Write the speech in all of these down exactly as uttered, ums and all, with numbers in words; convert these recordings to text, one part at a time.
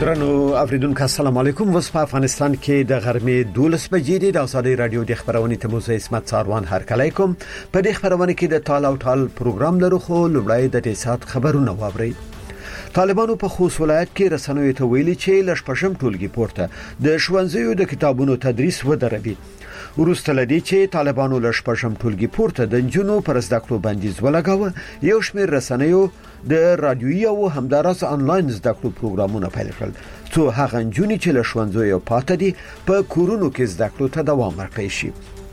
درنو اوریدونکو السلام علیکم. وس په افغانستان کې د غرمې دولس بجې د ازادي رادیو د خبرونې ته موزه اسمت څاروان هرکلی کوم. په دې خبرونه کې د ټال او ټال پروګرام لرو خو لومړی د دې سات خبرونه واوري. طالبانو په خوست ولایت کې رسنیو ته ویلي چې لشپشم ټولګي پورته د ښوونځیو د کتابونو تدریس ودروي. وروسته لدی چې طالبانو لشپشم ټولګي پورته د جنونو پر زده کړو بندیز ولګاوه، یو شمېر رسنیو د رادیویي او همدارس انلاین زده کړو پروګرامونه پیل کړل څو هغه جنونې چې له ښوونځیو پاتې دي په کورونو کې زده کړو ته دوام ورکړي شي.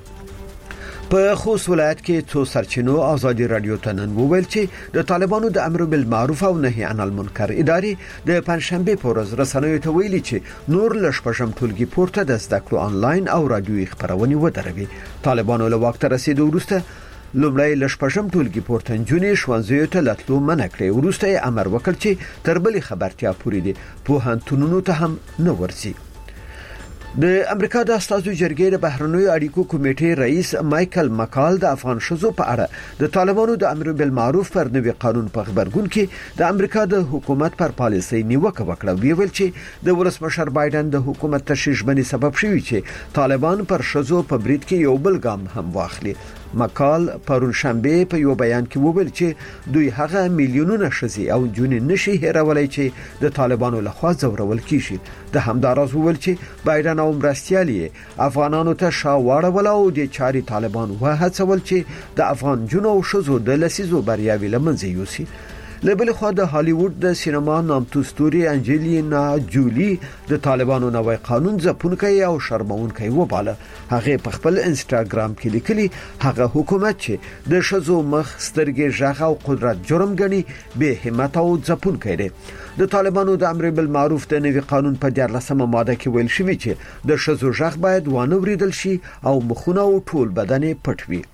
په خوست ولایت کې څو سرچینو ازادي رادیو ته نن وویل چې د طالبانو د امر بالمعروف او نهي عن المنکر ادارې د پنځشنبه په ورځ رسنیو ته ویلي چې نور لشپشم ټولګي پورته د زده کړو انلاین او رادیویي خبرونه ودروي. طالبانو له وخت رسیدو وروسته لومړی لشپشم ټولګي پورته جنې ښوونځیو ته لاتلو منع کړې. وروسته امر وکړ چې تر بلې خبرتیا پورې دي پوهنتونونو ته هم نه ورځي. د امریکا د استازو جرګې د بهرنیو اړیکو کمیټې رئیس مایکل مکال د افغان شذو په اړه د طالبانو د امر بالمعروف پر نوي قانون په خبرګون کې د امریکا د حکومت پر پالیسۍ نیوکه وکړه. ویل چې د ولسمشر بایدن د حکومت تشویشبني سبب شوی چې طالبان پر شذو په برید کې یو بل ګام هم واخلي. مکال پرون شنبه په یو بیان کې وویل چې دوی هغه میلیونونه شذي او جون نشي هیرولای چې د طالبانو لخوا ځورول کیږي. د همدارز وویل چې بایدن او مرستيالي افغانانو ته شاوړه ولاو د چاري طالبان وهڅول چې د افغان جنو او شذو د لسیزو بریاوي لمنځه یوسي. لبل خو د هالیوډ د سینما نامتو ستوري انجلینا جولی د طالبانو نوې قانون ځپونکي او شرمونکي وباله. هغه په خپل انستګرام کې لیکلي هغه حکومت چې د شذو مخ سترګې ژغ او قدرت جرم ګڼي به همت او ځپونکي دی. د طالبانو د امر بالمعروف د نوي قانون په دیارلسمه ماده کې ویل شوی چې د شذو ژغ باید وانه وریدل شي او مخونه او ټول بدن پټ وي.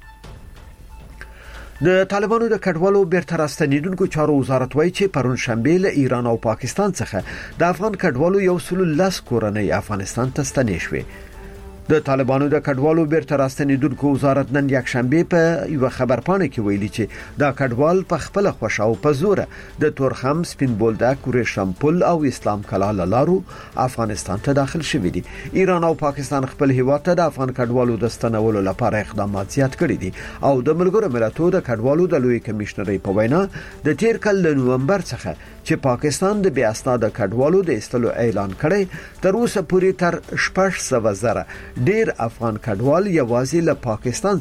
د طالبانو د کډوالو بیرته راستنیدونکو چارو وزارت وایي چې پرون شنبه له ایران او پاکستان څخه د افغان کډوالو یو سل لس کورنۍ افغانستان ته ستنې شوې. د طالبانو د کډوالو بیرته راستنیدونکو وزارت نن یک شنبه په یو خبرپاڼه کې ویلي چې دا کډوال په خپل خوښ او په زور د تورخم سپین بولدک ورشمپل او اسلام کلا لارو افغانستان ته داخل شوي دي. ایران او پاکستان خپل هیواد ته د افغان کډوالو د ستنولو لپاره اقدامات زیات کړي دي او د ملګرو ملتونو د کډوالو د لوی کمشنرۍ په وینا د تیر کال د نومبر څخه چې پاکستان د بیا اسناد کډوالو د استلو اعلان کړي تر اوسه پورې تر شپږ سوه زره ډیر افغان کډوال یوازې له پاکستان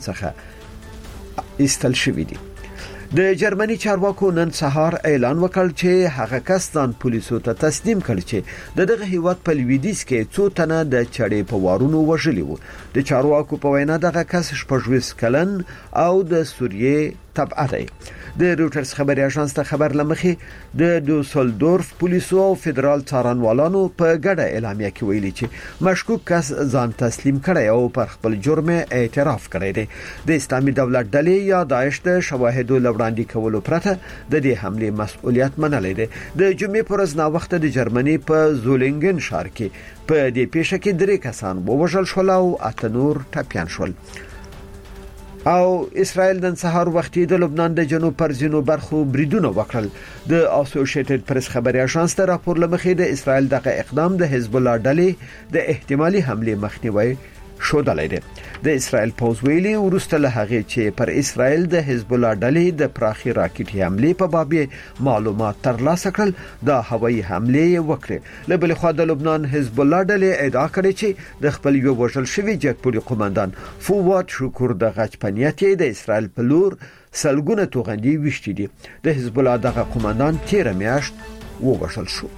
څخه استل شوي دي. د جرمني چارواکو نن سهار اعلان وکړ چې هغه کس ځان پولیسو ته تسلیم کړ چې د دغه هیواد په لویدیځ کې څو تنه د چړې په وارونو وژلي وو. د چارواکو په وینا دغه کس شپږ کلن او د سوریې تبعه دی. د روټرز خبري اژانس ته خبر لمخې د دوسلدورف پولیسو او فدرال څارنوالانو په ګډه اعلامیه کې ویلي چې مشکوک کس ځان تسلیم کړی او پر خپل جرم اعتراف کړی دی. د اسلامي دولت ډلې یا داعش د شواهدو لوړاندې کولو پرته د دې حمله مسؤلیت منلې ده. د جمعې پر ورځ نا وخت د جرمني په زولینګن ښار کې په دې پیښه کې درې کسان ووژل شول او اته نور ټپيان شول. او اسرائیل نن سهار وختي د لبنان د جنوب پر ځینو برخو بریدونه وکړل. د اسوسییټډ پریس خبري اژانس ته راپور لمخې د اسرائیل دغه اقدام د حزب الله ډلې د احتمالي حمله مخنیوي شودلې ده. د اسرائیل پوز ویلي ورسته له هغه چې پر اسرائیل د حزب الله ډلې د پراخي راکټي حمله په باب معلومات ترلاسه کړل د هوایي حمله وکړه. له بل خوا د لبنان حزب الله ډلې ادعا کړې چې د خپل یو وژل شوی جګپوري قومندان فواد شکور د غچ پنیت د اسرائیل په لور سلګونه توغندي وشتي دي. د حزب الله دغه قومندان تیر میاشت ووژل شو.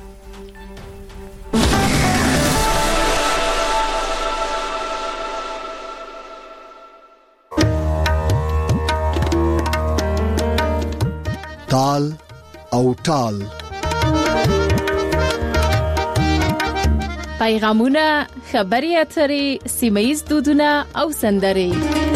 تال او ټال پیغامونه، خبري اترې، سیمه‌ییز دودونه او سندرې.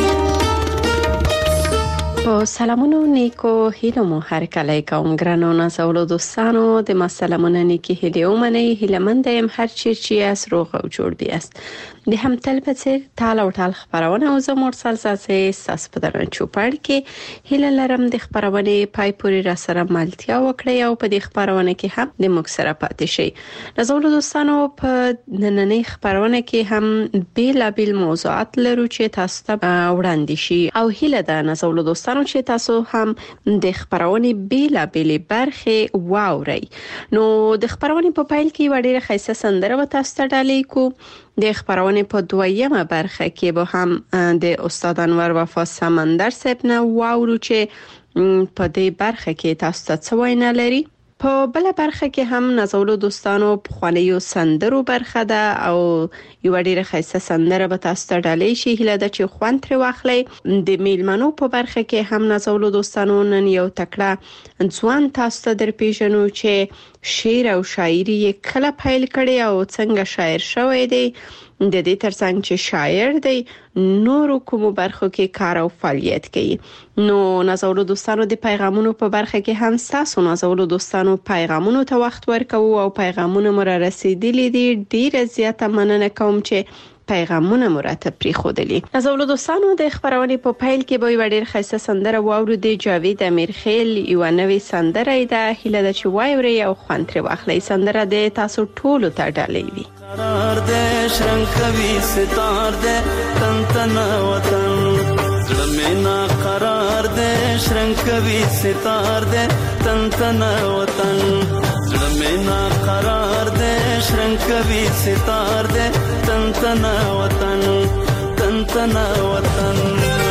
په سلامونو نیکو هیلو مو هر کله کوم ګرانو نازولو دوستانو د مسلمانانه نیکی هیله ومني هیله مند يم هر چی چې اس روغ او جوړ بیاست. د هم تل په څیر تال او ټال خبرونه او زه مرسل ساسي ساس په درن چوپړ کې هله لرم د خبرونه پای پورې را سره ملتیا وکړي او په دې خبرونه کې هم د موږ سره پاتې شي. نازول دوستانو په نننۍ خبرونه کې هم بیل بیل موضوعات لرو چې تاسو ته وړاندې شي او هله ده نازول دوستانو چې تاسو هم د خبرونه بیل بیل برخه واوري. نو د خبرونه په پایل کې وړي خیسه سندره و تاسو ته ډالې کو. د خبرونه په دویمه برخه کې به هم د استاد انور وفا سمندر صاحب نه واورو چې په دې برخه کې تاسو ته څه وینا لري. په بل برخه کې هم نازولو دوستانو په خوانیو سندرو برخه ده او یو ډیره خاصه سندره به تاسو ته ډالې شي هله د چې خوان تر واخلي. د میلمنو په برخه کې هم نازولو دوستانو نن یو تکړه ځوان تاسو ته در پیژنو چې شعر او شاعري کله پیل کړي او څنګه شاعر شوی دی. د دې ترڅنګ چې شاعر دی نورو کومو برخو کې کار او فعالیت کوي. نو نازولو دوستانو د پیغامونو په برخه کې هم تاسو نازولو دوستانو پیغامونو ته وخت ورکوو او پیغامونه مو را رسیدلي دي. ډیره زیاته مننه کوم چې پیغامونه مرتب پری خودلی. نازولو دوستانو د خبرونه په پایل کې به وړ خاصه سندره واورو د جاوید امیرخیل یو نوې سندره ده هله د چې وایوري او خوان تر واخلي. سندره د تاسو ټولو ته ډالې وي. قرار دے شرنگ کبھی ستار دے تن تنا وطن زمینا قرار دے شرنگ کبھی ستار دے تن تنا وطن زمینا قرار دے شرنگ کبھی ستار دے تن تنا وطن تن تنا وطن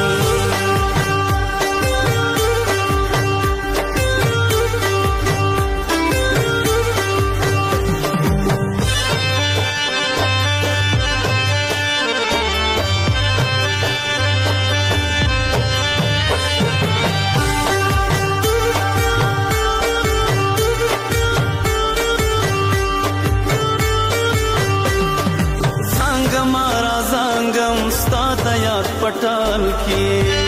पटाल की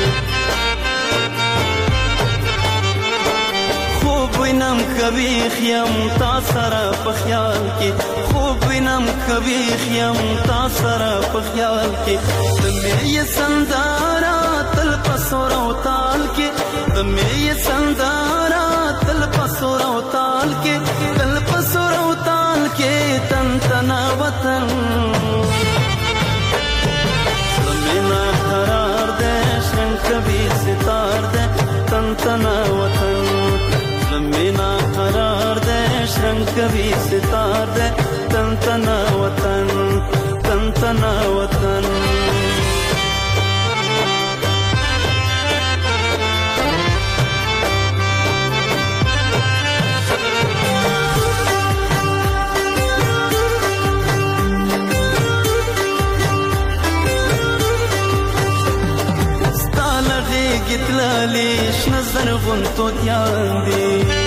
खूब विनम कभी खियम तासरा पख्याल की खूब विनम कभी खियम तासरा पख्याल की तुम्हें ये संदारा तल पसोरा ताल के तुम्हें ये संदारा तल पसोरा ताल के तल पसोरा ताल के तन तना वतन قرار دے شرنگ کبھی ستار دے تن تنا وطن زمینا قرار دے شرنگ کبھی ستار دے تن تنا وطن تن تنا وطن گتلالیش نظر غنتو دیان دی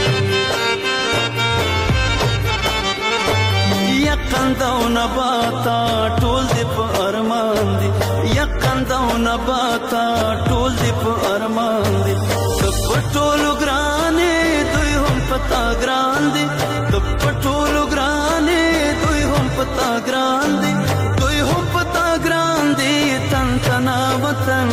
یقنده و نباتا ټول دی په ارمان دی یقنده و نباتا ټول دی په ارمان دی تب ټولو ګرانې دوی هم پتا ګران دی تب ټولو ګرانې دوی هم پتا ګران دی دوی هم پتا ګران دی تن تنا وطن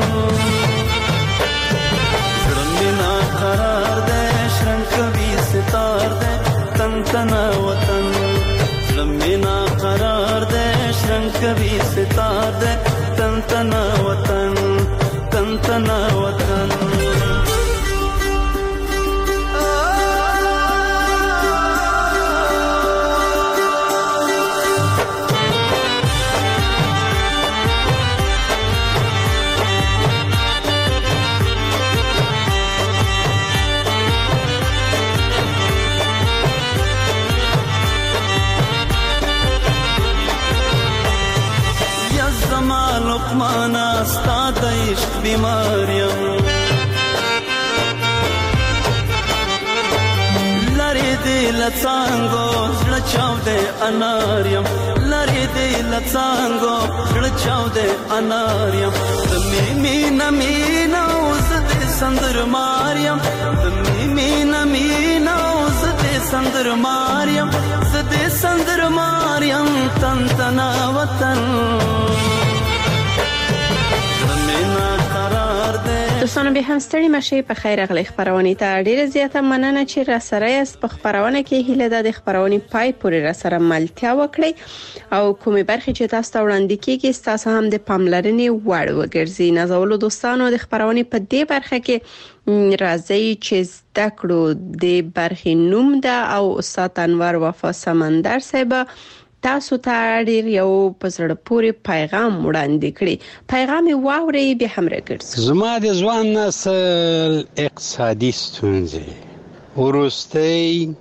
قرار دے شرنگ کبھی ستار دے تن تنا وطن زمینا قرار دے شرنگ کبھی ستار دے تن تنا وطن تن تنا وطن لقمانا استاد عشق بیماریم لری دی لڅانګو زړه چاو دے اناریم لری دی لڅانګو زړه چاو دے اناریم تمې مینا مینا اوس دې سندر ماریم تمې مینا مینا اوس دې سندر ماریم زده سندر ماریم تن تنا وطن دوستانو به هم ستړي مشه په خیر غلي خبرونه ته ډیره زیاته مننه چې را سره است په خبرونه کې هیله د خبرونه پای پورې را سره ملتیا وکړي او کومې برخې چې تاسو ته وړاندې کیږي تاسو هم د پاملرنې وړ وګرځي. نازولو دوستانو د خبرونه په دې برخه کې راځي چې زده کړو د برخې نوم ده او استاد انور وفا سمندر صاحب تاسو ته ډیر یو پسړ پوری پیغام وړاندې کړی. پیغام واوري به هم راګرځي. زما د ځوان نسل اقتصادي ستونزې ورستۍ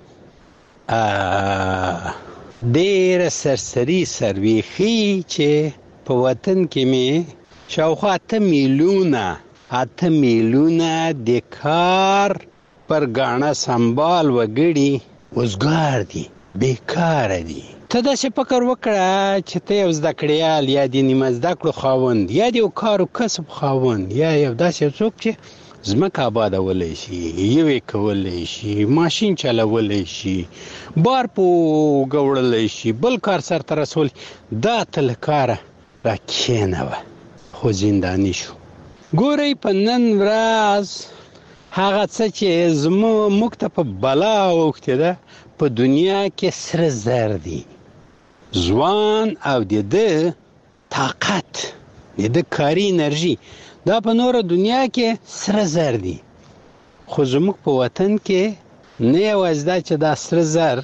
ا ډیر سرسری سرويخي چې په وطن کې می شاوخوا اته میلیونه اته میلیونه د کار پر غاڼه سنبال وګړي وزګار دي بیکار دي. ته دا څه فکر وکړه چې ته یو زده کړیال یا د نیمه زده کړو خاوند یا د یو کار او کسب خاوند یا یو داسې څوک چې ځمکه آبادولی شي، یوې کولی شي، ماشین چلولی شي، بار په ګوړلی شي، بل کار سرته رسولی، دا ته له کاره را کښېنوه خو زنداني شو. ګورئ په نن ورځ هغه څه چې زموږ ته په بلا اوښتې ده په دنیا کې سره زر دي. ځوان او د ده طاقت د ده کاري انرژي دا په نوره دنیا کې سره زر دي. خو زموږ په وطن کې نه یوازې دا چې دا سره زر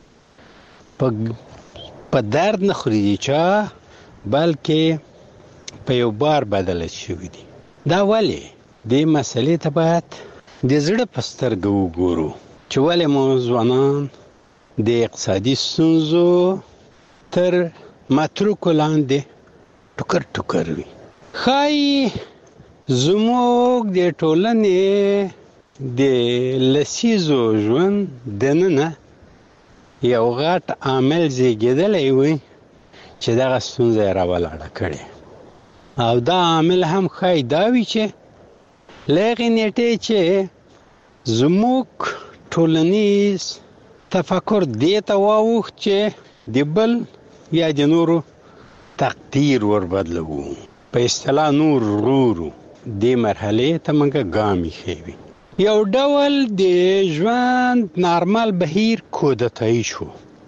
په درد نه خوري چا بلکې په یو بار بدله شوي دي. دا ولې دې مسئلې ته باید د زړه په سترګه وګورو چې ولې مو ځوانان د اقتصادي ستونزو تر متروکو لاندې ټوکر ټوکر وي. ښایي زموږ د ټولنې د لسیزو ژوند دننه یو غټ عامل زیږېدلی وي چې دغه ستونزه یې راولاړه کړې او دا عامل هم ښایي دا وي چې له هغې نیټې چې زموږ ټولنیز تفکر دې ته واوښت چې د بل یا د نورو تقدیر وربدلوو، په اصطلاح نور ورورو. دې مرحلې ته موږ ګام ایښی. یو ډول د ژوند نارمل بهیر کودتایي شو.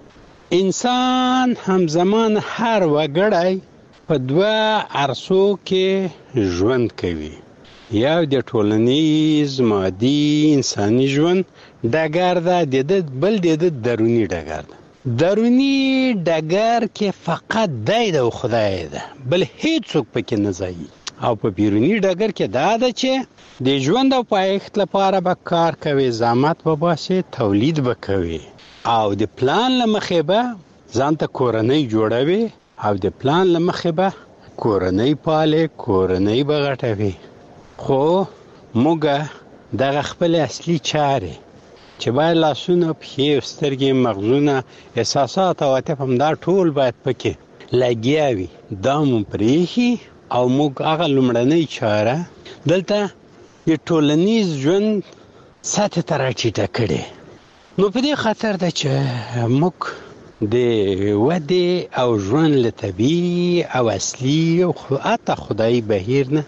انسان همزمان هر وګړی په دوه عرصو کې ژوند کوي. یو د ټولنیز مادي انساني ژوند ډګر ده، د ده بل د ده دروني ډګر ده. دروني ډګر کې فقط دی ده او خدای ده، بل هیڅوک پکې نه ځایي. او په بیروني ډګر کې دا ده چې د ژوند او پایښت لپاره به کار کوي، زحمت به باسي، تولید به کوي او د پلان له مخې به ځان ته کورنۍ جوړوي او د پلان له مخې به کورنۍ پالي، کورنۍ به غټوي. خو موږ دغه خپل اصلي چارې چې باید لاسونه، پښې، سترګې، مغزونه، احساسات او عاطفه هم دا ټول باید پکې لګیا وي، دا مو پرېښي او موږ هغه لومړنۍ چاره دلته د ټولنیز ژوند سطح ته راټیټه کړې. نو په دې خاطر ده چې موږ د ودې او ژوند له طبیعي او اصلي او حتی خدایي بهیر نه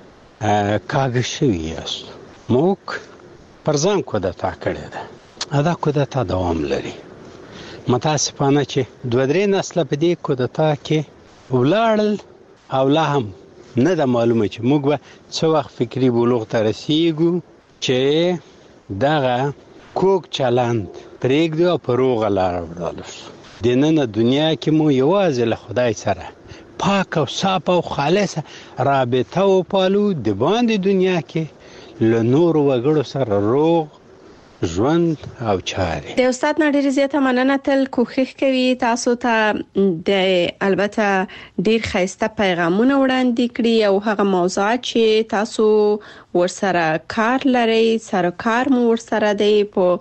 کاږه شوي یاست. موږ پر ځان کودتا کړې ده. دا کودتا دوام لري. متاسفانه چې دوه درې نسله په دې کودتا کې ولاړل او لا هم نه ده معلومه چې موږ به څه وخت فکري بلوغ ته رسیږو چې دغه کوږ چلند پرېږدو او په روغه لاره ولاړ شو. د ننه دنیا کې مو یوازې له خدای سره پاک او صاف او خالصه رابطه وپالو، د باندې دنیا کې له نورو وګړو سره روغ ژوند او چارې. د استاد نړۍ زیاته مننه. تل کوښښ کوي تاسو ته د البته ډیر خسته پیغامونه وړاندې کړي او هغه موضوعات چې تاسو ورسره کار لري، سره کار مو ورسره دی په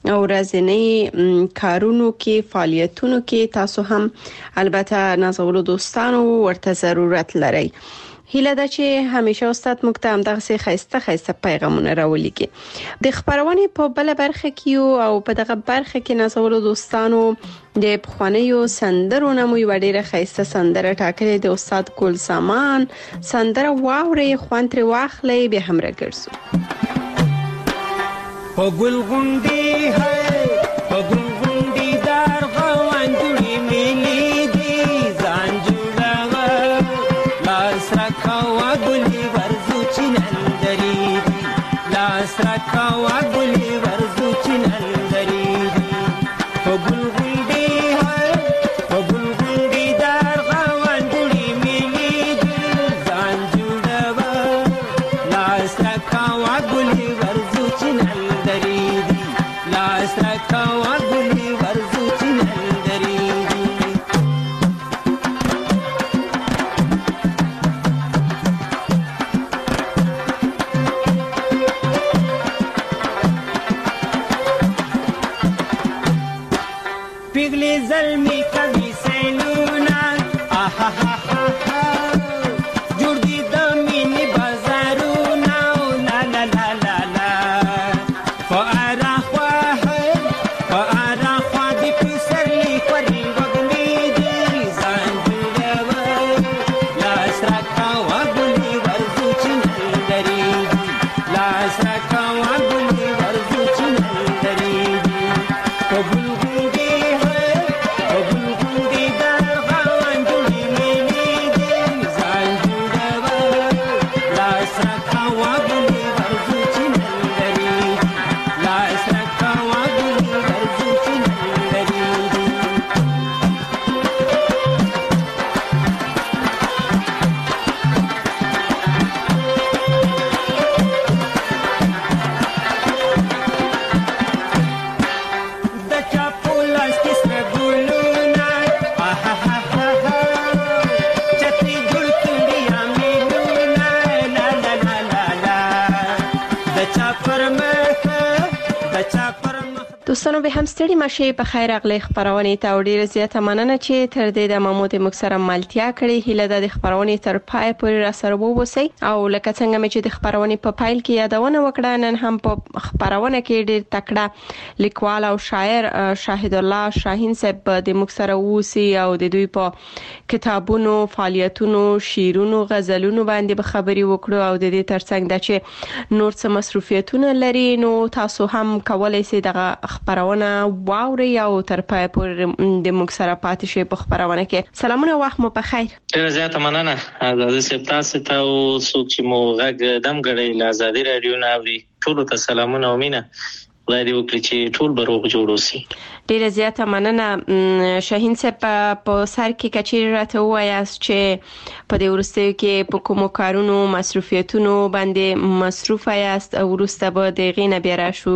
ورځنی کارونو کې، فعالیتونو کې تاسو هم البته نازولو دوستانو ورته ضرورت لري. هیله ده چې همیشه استاد موږ ته همدغه سي خسته خسته پیغامونه راولېږي. د خبرونې په بل برخه کې او په دغه برخه کې نازولو دوستانو د پخوانیو سندرو نه مو وړي خسته سندره ټاکلې د استاد ګل سامان سندره واوري خوانتري واخلې به هم راګرځو. په ګل غونډي هاي په ګل غونډي دار غوان جوړي ملي دي ځان جوړاوه لاس راکاوه ګلي ورزو چنندري دي لاس راکاوه ګلي ورزو چنندري دي په ګل غونډي هاي په ګل غونډي دار غوان جوړي ملي دي ځان جوړاوه لاس راکاوه ګلي ورزو چنندري لاس راکاوه ګلي ورزو چنندري پیغلی زلمی کبھی سینونا آہا ہا ہا ہا جوڑ دی دمینی بازارونا لا لا لا لا لا فارا دوستانو به هم ستړي مشه په خیر اغلی خبرونه ته ډیره زیاته مننه چې تر دې د محمود مکسره ملتیا کړي. هیله د خبرونه تر پای پورې را سره ووسی او لکه څنګه مې چې د خبرونه په پایل کې یادونه وکړه نن هم په خبرونه کې ډیر تکړه لیکوال او شاعر شاهد الله شاهین صاحب د مکسره ووسی او د دوی په کتابونو فعالیتونو شیرونو غزلونو باندې به خبري وکړو او د دې ترڅنګ د چې نور څه مصروفیتونه لري نو تاسو هم کولای شئ دغه خبرونه واوري او تر پای پورې د موږ سره پاتې شئ په خبرونه کې. سلامونه وخت مو په خیر. ډیره زیاته مننه د دې تاسو ته او څوک چې مو غږ دم غړي لازادي رادیو ناوړي ټول ته سلامونه او مینه خدای دې وکړي چې ټول بروغ جوړ وسی. ډیره زیاته مننه شاهین صاحب په سر کې کچېر راته وایاست چې په دې ورستیو کې په کومو کارونو مصروفیتونو باندې مصروف یاست او ورسته به د غینه بیا راشو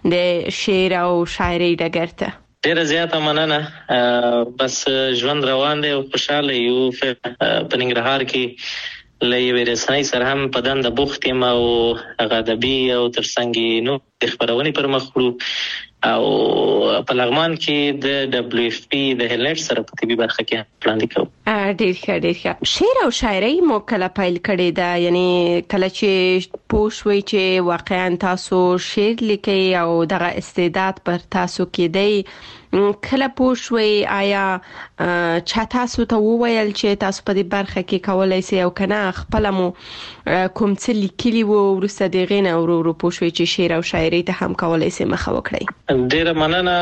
د شعر او شاعري ډګر ته. ډیره زیاته مننه بس ژوند روان دی او خوشاله یو په ننګرهار کې لې ورسای سره هم په دند بوخت یم او غدبي او ترڅنګ نو د خبرونې پر مخ وړو او په لغمان کې د دبليو اف پی د هلټ سره په طبي برخه کې پلان دی کوم. ډیر ښه ډیر ښه. شعر او شاعري مو کله پیل کړی دا یعنی کله چې پوښوي چې واقعا تاسو شعر لیکي او دغه استعداد پر تاسو کې دی کله پوښوي آیا چا تاسو ته وویل چې تاسو په دې برخه کې کولای شئ او کنه خپل مو کوم څه لیکلي وو ورسته د غینه ورو ورو پوښوي چې شعر او شاعري ته هم کولای شئ مخه وکړئ. ډیره مننه.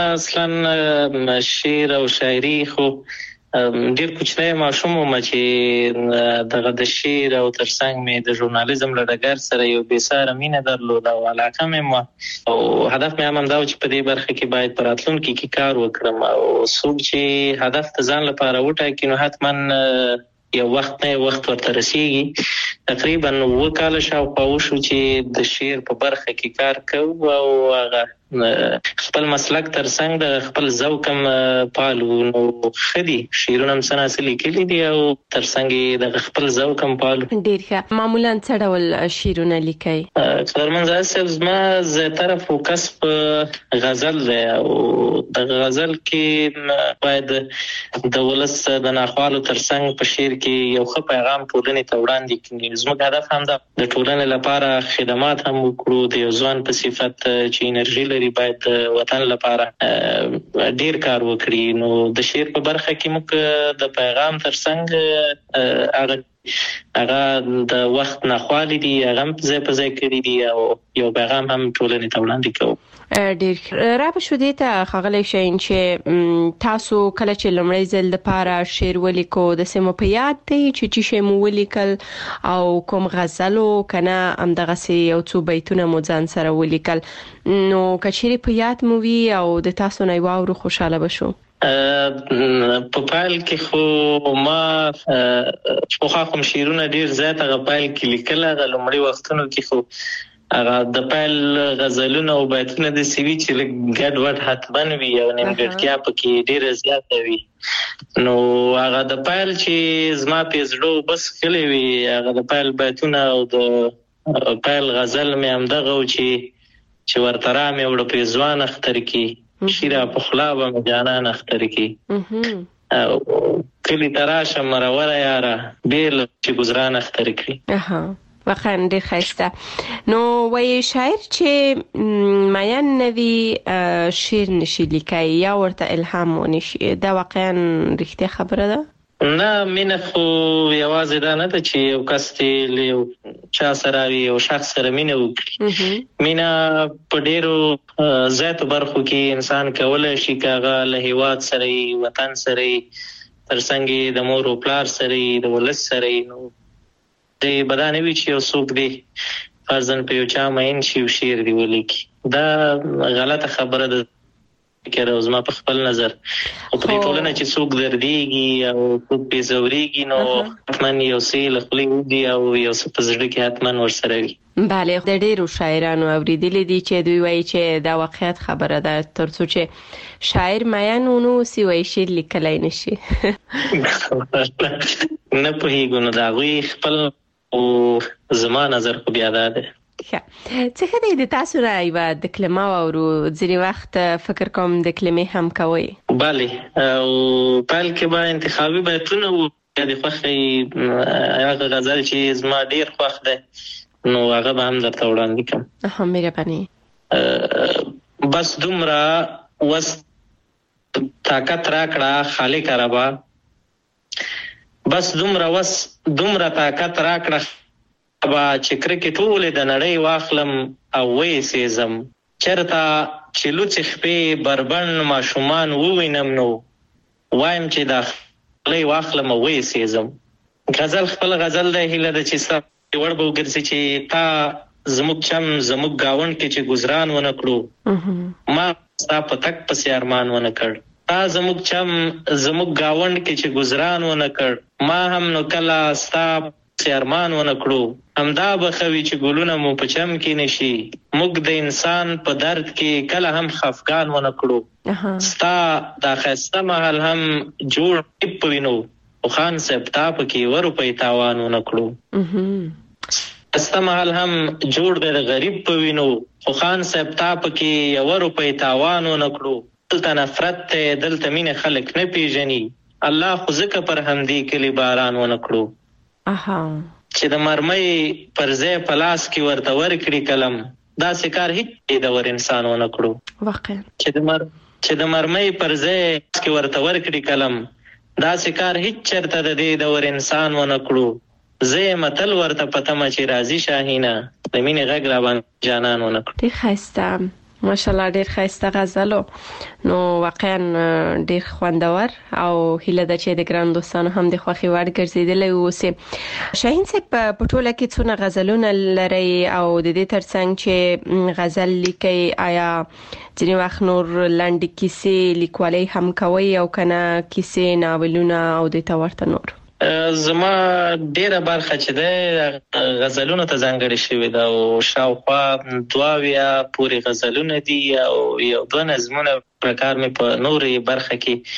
اصلا شعر او شاعري خو ډیر کوچنی ماشوم ما چې دغه د شعر او ترڅنګ مې د ژورنالیزم له ډګر سره یو بیساره مینه درلوده او علاقه مې او هدف مې هم دا و چې په دې برخه کې باید په راتلونکي کې کار وکړم او څوک چې هدف ته ځان لپاره وټاکي نو حتما یو وخت نه وخت ورته رسیږي. تقریبا اوه کاله شاوخوا وشو چې د شعر په برخه کې کار کوم او هغه خپل مسلک ترڅنګ د خپل ذوق هم پالو نو خدي شیرونه هم سناسلی کلی دی او ترڅنګ د خپل ذوق هم پالو. ډیر ښه. معمولا څه ډول شیرونه لیکي؟ خبرمن زاسب زما زیاتره فوکس په غزل دی او د غزل کې باید د ولس د ناخوالو ترڅنګ په شعر کې یو ښه پیغام ټولنې ته وړاندې کړي. زموږ هدف هم د ټولنې لپاره خدمات هم وکړو. د یو ځوان په صفت چې انرژي لري باید د وطن لپاره ډیر کار وکړي. نو د شعر په برخه کې موږ د پیغام ترڅنګ هغه هغه د وخت ناخوالي دي هغه هم ځای په ځای کړي دي او یو پیغام هم ټولنې ته وړاندې کوو. ډیر را په شو دي ته خغلی شین چې تاسو کله چې لمړی ځل د پاره شعر ولیکو د سیمو په یاد دی چې چې شی مو ولیکل او کوم غزلو کنه ام دغه سی یو څو بیتونه مو ځان سره ولیکل نو کچېری په یاد مو وی او د تاسو نه واورو خوشاله بشو؟ په پایل کې خو ما خو کوم شیرونه ډیر زیات غپایل کې لیکل غلمړي وختونو کې خو هغه د پایل غزلونه او بیتونه د سیوی چې ګډ وډ حتمن وي او نیمګړتیا پکې ډیره زیاته وي. نو هغه د پایل چې زما په زړه بس کلی وي هغه د پایل بیتونه او د پایل غزل مې هم دغه چې چې ورته را مې وړ په ځوان اختر کې شیره په خلابه مې جانان اختر کې کلی تراشه مرور یاره بیل چې گزاران اختر کړی. اها واقعا ډیر ښایسته. نو وای شاعر چې ماین نوی شعر نشي لیکي یا ورته الهام ونشي دا واقعا رښتیا خبره ده؟ نه مینه خو یوازې دا نه ده چې یو کس ته یو چا سره یو شخص سره مینه وکړي. مینه په ډیرو زیاتو برخو کې انسان کولای شي کاغه له هیواد سره وطن سره ترڅنګ د مور او پلار سره د ولس سره نو د بدانه وی چې یو څوک دی فرضاً په یو چا مین شي شعر دی ولیکي دا غلطه خبره ده کړه. زما په خپل نظر او په ټولنه چې څوک درديږي او څوک بيزوريږي نو حتمن یو سیل خپل دی او یو څه په زړه کې حتمن ورسره وي. بله د ډیرو شاعرانو اوریدلې دي چې دوی وایي چې دا واقعیت خبره ده ترڅو چې شاعر ماینونو سی وایي شعر لیکلای نشي. نه په هیګونو دا وی خپل او زما نظر خو بیا ده. څه خدای د تاسو را ایوا د کلمه او ځینی وخت فکر کوم د کلمې هم کوي؟ بله او پال کې با انتخابي بیتونه او د خوخي هغه غزل چې زما ډیر خوښ ده نو هغه به هم درته وړاندې کوم. ها مهرباني. بس دومره وس طاقت راکړه خالق ربا بس دومره وس دومره طاقت راکړه با چې کرکټ ټول د نړۍ واخلم او وې سيزم چرتا چې لوڅ خپې بربند ماشومان ووینم نو وایم چې دا لې واخلم او وې سيزم. غزل خپل غزل د هله د چې سره وړ به وګرځي چې تا زموږ چم زموږ گاوند کې چې گزاران ونه کړو ما ستا په تک پسې ارمان ونه کړ تا زموږ چم زموږ گاوند کې چې گزاران ونه کړ ما هم نو کلا ستا ارمان ونه کړو همدا بخوي چې ګلونه مو په چم کې نشي موږ د انسان په درد کې کله هم خفقان ونه کړو ستا دا خسته محل هم جوړ پوینو او خان صاحب تا په کې ورو په تاوان ونه کړو خسته محل هم جوړ د غریب پوینو او خان صاحب تا په کې ورو په تاوان ونه کړو دلته نفرت ته دلته مين خلک نه پیژني الله خو زکه پر همدي کلی باران ونه کړو. اها چې د مرمۍ پر ځای پلاس کې ورته ورکړي کلم دا سکار هیڅ د ور انسانونه کړو واقعا چې د مر چې د مرمۍ پر ځای کې ورته ورکړي کلم دا سکار هیڅ چرته د دې د ور انسانونه کړو زه متل ورته پتم چې راضي شاهینه د مینې غږ را باندې جانان ونه کړو. ډیر ښایسته ماشاءالله ډیر ښایسته غزلو نو واقعا ډیر خوندور او هیله ده چې د ګران دوستانو هم د خوخي وړ ګرځیدلې اوسه. شاهین صاحب په ټوله کې څونه غزلونه لري او د دې ترڅنګ چې غزل لیکي آیا ځینې وخت نور لاندې کیسې لیکوالۍ هم کوي او کنه کیسې ناولونه او د تورته نور؟ زما ډیره برخه چې ده غزلونو ته ځانګړې شوې ده او شاوخوا دواویا پورې غزلونه دي او یو دوه نظمونه پرکار مې په نورې برخه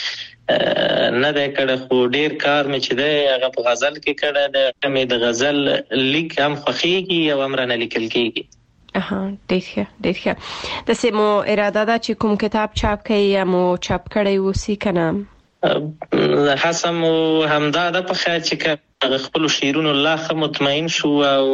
کې نه دی کړی، خو ډیر کار مې چې دی هغه په غزل کې کړی دی. مې د غزل لیک هم خوښېږي او هم رانه لیکل کېږي. اها ډیر ښه ډیر ښه. داسې مو اراده ده چې کوم کتاب چاپ کړئ یا مو چاپ کړی اوسي که نه؟ حسم همدا ده په خیر چې خپل شعرونو لا ښه مطمئن شو او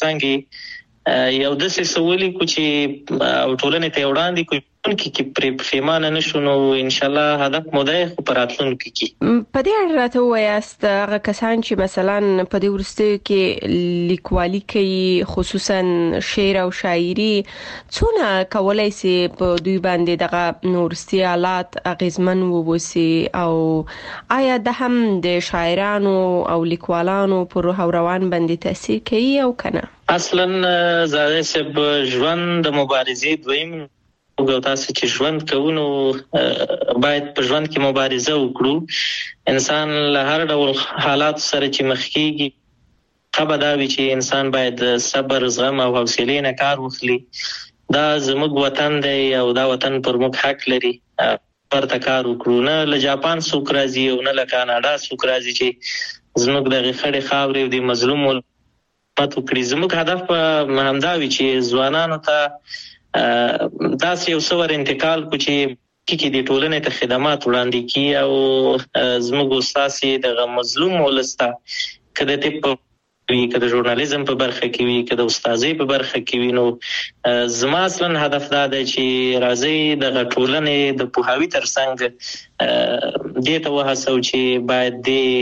ترڅنګ یو داسې څه ولیکو چې ټولنې ته یې وړاندې کړو کې پرې پښیمانه نه شو، نو انشاءالله هدف مو دی خو په راتلونکي کې. په دې اړه راته ووایاست هغه کسان چې مثلا په دې وروستیو کې لیکوالي کوي خصوصا شعر او شاعري څونه کولای شي په دوی باندې دغه وروستي حالات اغیزمن ووسی او آیا د هم د شاعرانو او لیکوالانو په روح او روان باندې تاثیر کوي او کنه؟ اصلا زاده سب ژوند د مبارزې دویم او تاسو چې ژوند کوو نو باید په ژوند کې مبارزه وکړو. انسان له هر ډول حالات سره چې مخ کیږي خبر دا وي چې انسان باید صبر زغم او حوصله نه کار واخلي. دا زموږ وطن دی او دا وطن پر موږ حق لري پرته کار وکړو. نه له جاپان څوک راځي او نه له کاناډا څوک راځي چې زموږ د خړې خاورې او د مظلوم ملت وکړي. زموږ هدف همدا وي چې ځوانانو ته داسې یو څه ور انتقال کو چې کې د ټولنې ته خدمات وړاندې کی او زموږ استاد د مظلوم ولسته کده ته وی کده ژورنالیزم په برخه کې وی کده استادۍ په برخه کې وی نو زما اصلا هدف دا دی چې راځي د ټولنې د پوهاوی ترڅنګ دې ته وهڅو چې باید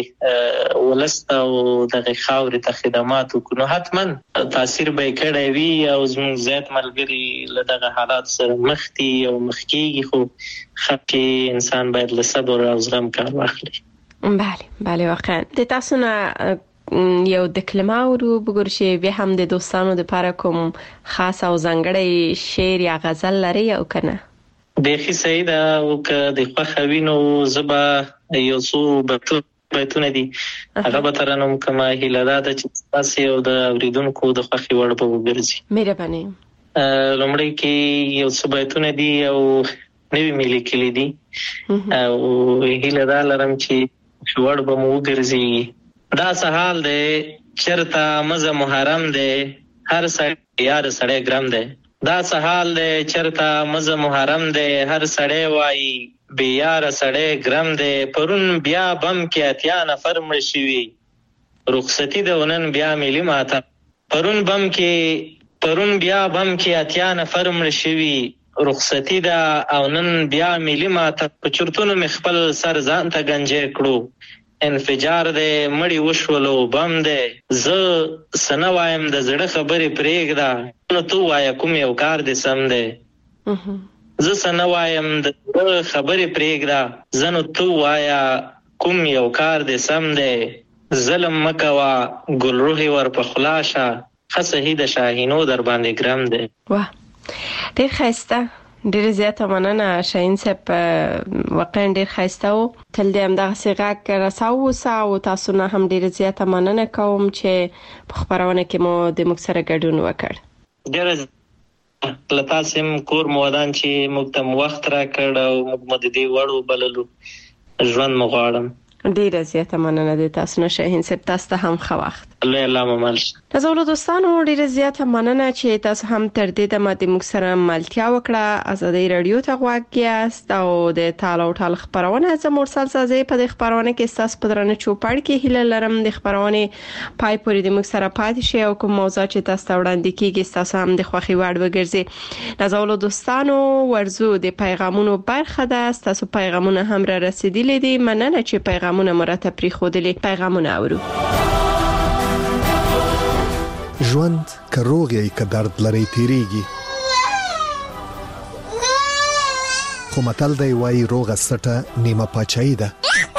د ولسته او د خاورې ته خدمات وکړو. حتما تاثیر به کړی وي او زموږ زیات ملګري له دغه حالات سره مخ دي او مخ کېږي، خو خپل انسان باید له صبر او زغم کار واخلي. بله بله واقعا. د تاسو نه یو د کلمه ورو بګور شي به هم د دوستانو د لپاره کوم خاص او ځانګړی شعر یا غزل لري او کنه؟ د خي سید او ک د خوخوینو زبا یو څو بیتونه دي هغه به ترنم کما هیله ده چې تاسو یو د اوریدونکو د خوخي وړ په وګرځي. مهرباني. لومړی کې یو څو بیتونه دي او نوی ملي کلی دي او هیله ده لرم چې وړ به مو وګرځي. دا سحال دی چرتا مزه محرم دی هر سړی یار سړی ګرم دی. دا سحال دی چرتا مزه محرم دی هر سړی وای بے یار سړی ګرم دی. پرون بیا بم کې اتیا نفر مړ شوي رخصتی د ونن بیا ملي ماته. پرون بم کې پرون بیا بم کې اتیا نفر مړ شوي رخصتی دا او نن بیا ملي ماته. په چرتونو مې خپل سر ځان ته گنجې کړو انفجار دې مړی وشولو بم دې ز سنوایم د زړه خبرې پرېږده نو تو وایا کوم یو کار دې سم دې ز سنوایم د خبرې پرېږده زنو تو وایا کوم یو کار دې سم دې ظلم مکوا ګل روحي ور په خلاصه خصه د شاهینو در باندې ګرم دې. واه ډېر ښایسته. ډېر زیاته مننه شاهین صاحب، واقعا ډېر ښایسته و. تل دې همدغه غږ رساوسه او تاسو نه هم ډېر زیاته مننه کوم چې په خبرونه کې مو د موږ سره ګډون وکړ. ډېر لتاسم کور مودان چې موږ ته وخت راکړ او موږ مد دې وړو بللو ژوند مو غواړم. ډېر زیاته مننه د تاسو نه شاهین صاحب، تاسو ته هم ښه وخت. الله الله ممل. نازولو دوستانو ډېر زیاته مننه چې تاسو هم تر دې دمه د موږ سره ملتیا وکړه. آزادۍ رادیو ته غوږ یاست او د تال او ټال خبرونه زموږ مرسل سازي په دې خبرونه کې تاسو په درنه چوپړ کې هیله لرم د خبرونه پای پورې د موږ سره پاتې شي او کوم موضوع چې تاسو وړاندې کیږي تاسو هم د خوخي وړ وګرځي. نازولو دوستانو ورزو د پیغامونو برخه ده، تاسو پیغامونه هم را رسیدلې دي. مننه چې پیغامونه مرته پری خودلې. پیغامونه اورو. ژوند که روغ یې که درد لري تیریږي، خو متل دی وایي روغه سټه نیمه پاچاهي ده.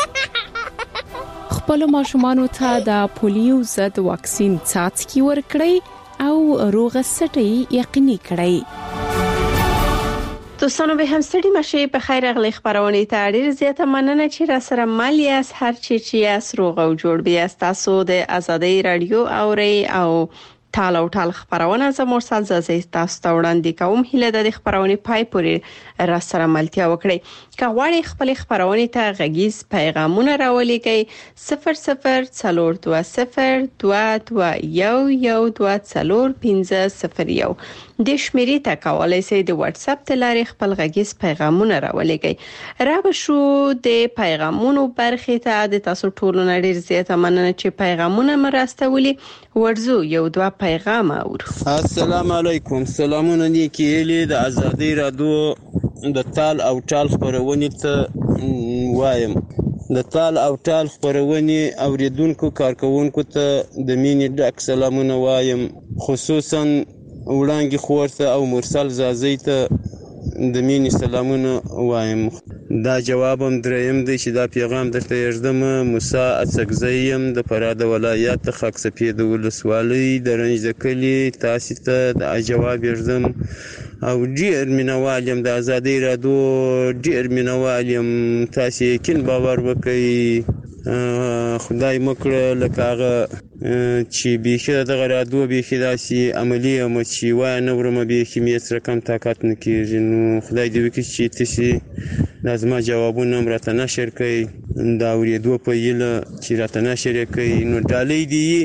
خپل ماشومانو ته د پولیو ضد واکسین څاڅکي ورکړئ او روغه سټه یقیني کړئ. دوستانو به هم ستړي مشه په خیر اغلی خبرونه ته ډیر زیاته مننه چې را سره مالی اس هر چی چې اس روغ او جوړ بیا تاسو د آزادۍ رادیو اوري او تال او تال خبرونه زموږ سال زازي تاسو ته وړاندې کوم هله د خبرونه پای پورې را سره ملتیا وکړي کغواړي خپل خبرونه ته غږیز پیغامونه راولېږئ صفر صفر څلور دوه صفر دوه دوه یو یو دوه څلور پنځه صفر یو د شمیرې ته کولای شئ د واتس اپ ته لاري خپل غږیز پیغامونه راولېږئ را به شو د پیغامونو برخه ته د تاسو ټولو نړۍ زیاته مننه چې پیغامونه مرستولي ورزو یو دوه پیغام اور السلام علیکم سلامونه نیکی الی د آزادۍ رادیو د تال او ټال خبرونه ته وایم د تال او ټال خبرونه اوریدونکو کارکونکو ته د مینې ډک سلامونه وایم خصوصا وړاندې خورته او مرسل زازي ته د مینې سلامونه وایم دا جوابم دریم دی چې دا پیغام درته یږدم موسی اڅکزیم د فراه ولایت خاک سپید ولسوالۍ د رنج د کلی تاسو ته د جواب یږدم او ډیر مینوالم د آزادۍ رادیو ډیر مینوالم تاسو یقین باور وکړئ خدای مکړه لکه هغه چې بیخي دغه رادیو بیخي داسې عملي هم چې وایه نه ورمه بیخي مې هېڅ رقم طاقت نه کېږي نو خدای دې وکړي چې تاسې دا زما جوابونه هم راته نشر کوئ د اورېدو په هیله چې راته نشر یې کوئ نو ډالۍ دې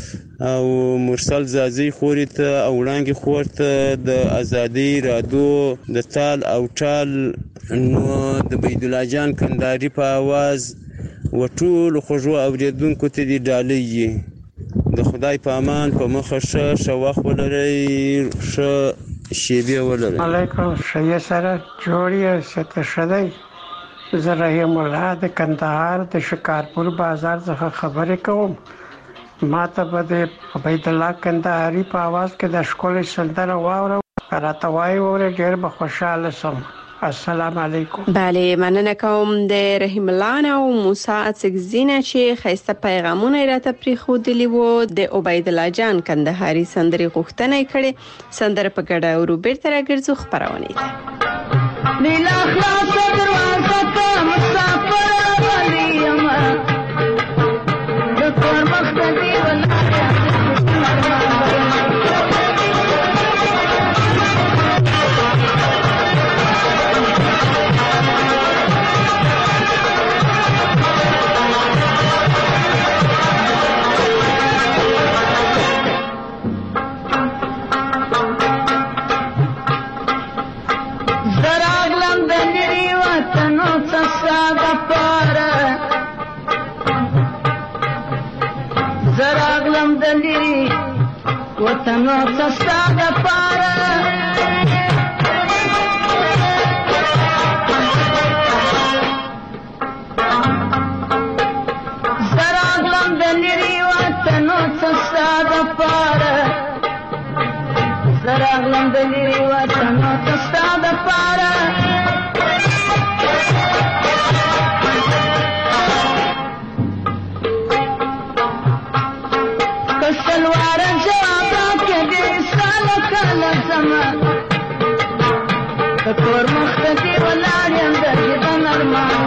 او مرسل زازي خوري ته او وړاندې خور ته د آزادۍ رادیو د تال او ټال نو د بيدالله جان کندهاري په आवाज وټول خوږو اوریدونکو ته دی ډالۍ د خدای په امان په مخه شه شه وخت ولرئ شه شیبه ولرئ علیکم شیا سره جوړی ست شدای زه رحیم الله د کندهار د شکارپور بازار څخه خبرې کوم ما ته به بيدالله کندهاري په आवाज کې د شکول سندره واوره راته وایي وره ډېر به خوشاله سم السلام علیکم بله مننه کوم د رحیم الله او موسی اڅکزینه چې خسته پیغامونه راته پری خودلی وو د عبیدالله جان کندهاري سندري غوښتنه کړي سندره په ګډه او روبر تر ګرځو خبرونه نیلا خلاص دروازه ته مسافر ولیم د کور مخ ته دی وطنو سستا د پاره زراغلم د لري وطنو سستا د پاره زراغلم د لري وطنو سستا د پاره کسلوار کور مختفي ولاړ یم د ژوند ارمان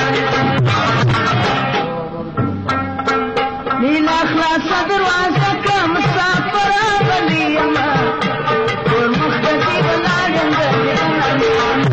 نیلا خلاص دروازه که مسافر غلی یم کور مختفي ولاړ یم د ژوند ارمان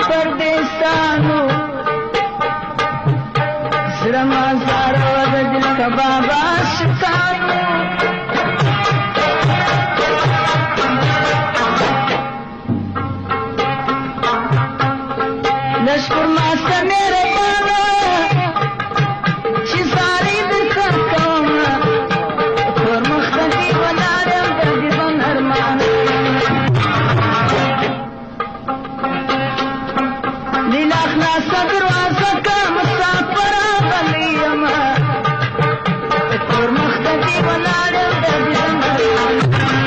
پردیسانو سرما زارو د دل کباب شکانو لشکر ماسته میرے پانا چی ساری دکر کوم کور مختفی ولارم دردیبان ارمان لیلاخ ناسا دروازه که مسافر غلیم کور مختفی ولارم دردیبان ارمان.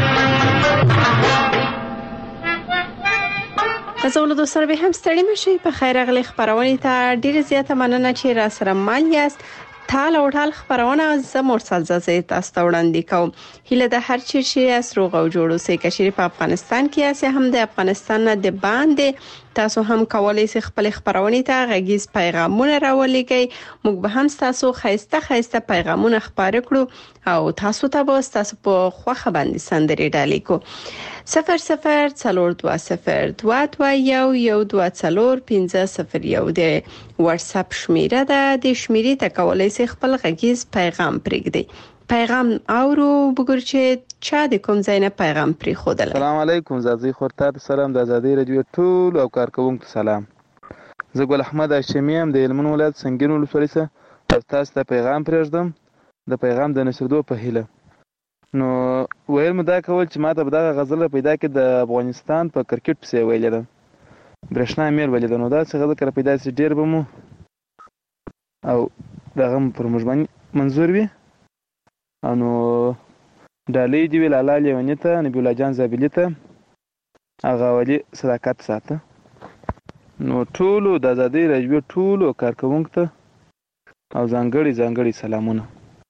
زولو دوستان به هم ستړي مشي په خیر غلي خبرونه ته ډیره زیاته مننه چې را سره مال یاست. تال او ټال خبرونه زه مرسل زازه تاسو ته وړاندې کوم. هله د هر چی شي اسروغ او جوړو سه کشری په افغانستان کې اسه هم د افغانستان نه د باندې تاسو هم کولای شئ خپل خبرونه ته غږیز پیغامونه راولېږئ. موږ به هم تاسو خایسته خایسته پیغامونه خبرې کړو او تاسو ته به تاسو په خوخه باندې سندري ډالې کو. صفر صفر څلور دوه صفر دوه دوه یو یو دوه څلور پنځه صفر یو د واتس اپ شمیره ده. د شمیرې ته کولای شئ خپل غږیز پیغام پرېږدئ. پیغام اورو بګور چې چا د کوم ځای نه پیغام پرې خودل. السلام علیکم زازي خورتا سلام د آزادۍ رادیو ټول او کارکونکو سلام. زه ګل احمد هاشمي ام د هلمند ولایت سنگین ولسوالۍ څخه تاسو ته پیغام پرېږدم د پیغام د نشردو په هیله. نو ویل مې دا کول چې ماته به دغه غزل پیدا کې د افغانستان په کرکټ پسې ویل ده برښنا مېل ولې ده نو دا څه غزل کړه پیدا سي ډیر به مو او دغه پر موږ باندې منظور وي او نو ډالۍ دی ویل الله لیونی ته نبی الله جان زابلی ته هغه ولي صداقت ساته. نو ټولو د آزادۍ رادیو ټولو کارکونکو ته او ځانګړي ځانګړي سلامونه.